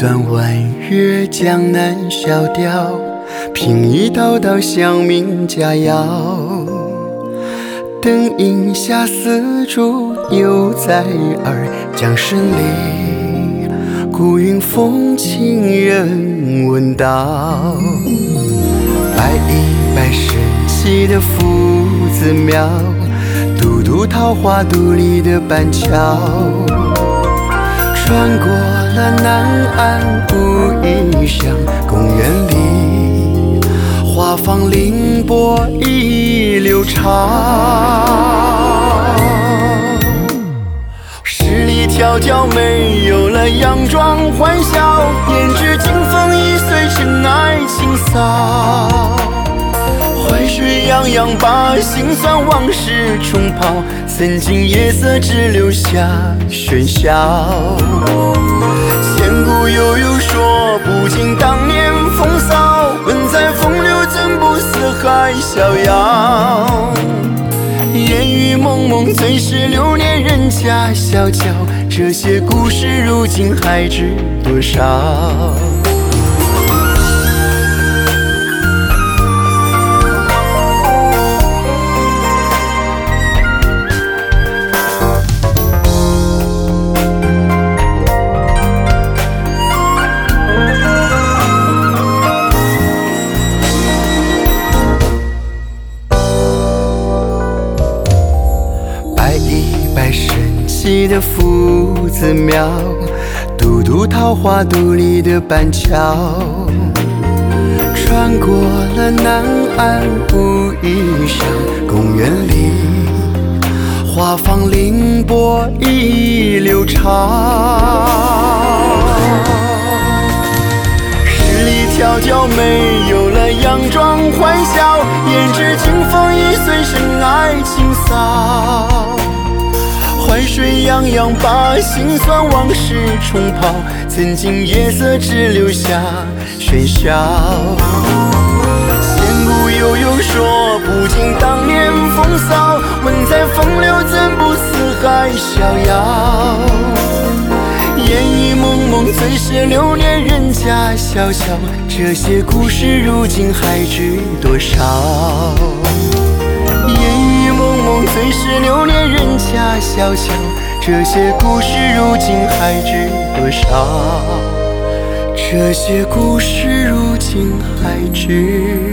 段弯月江南小调，品一道道乡民佳肴。灯影下丝竹犹在耳，江声里孤云风情人闻道。拜一拜神奇的夫子庙，渡渡桃花渡里的板桥，穿过了南岸布衣巷，公园里花放凌波一流长。十里迢迢没有了佯装欢笑，胭脂金风已随尘埃清扫。淮水洋洋把辛酸往事冲泡，曾经夜色只留下喧嚣。千古悠悠说不尽当年风骚，问在风流怎不四海逍遥。烟雨蒙蒙最是流年人家小桥，这些故事如今还知多少？神奇的夫子庙，渡渡桃花渡里的板桥，穿过了南岸布衣巷，公园里花放凌波一流长。十里迢迢没有了佯装欢笑，胭脂金风已随尘埃清扫。淮水洋洋把辛酸往事冲泡，曾经夜色只留下喧嚣。千古悠悠说不尽当年风骚，问在风流怎不四海逍遥。烟雨蒙蒙最是流年人家小桥，这些故事如今还知多少？烟雨蒙蒙最是流年人家小桥，这些故事如今还知多少？这些故事如今还知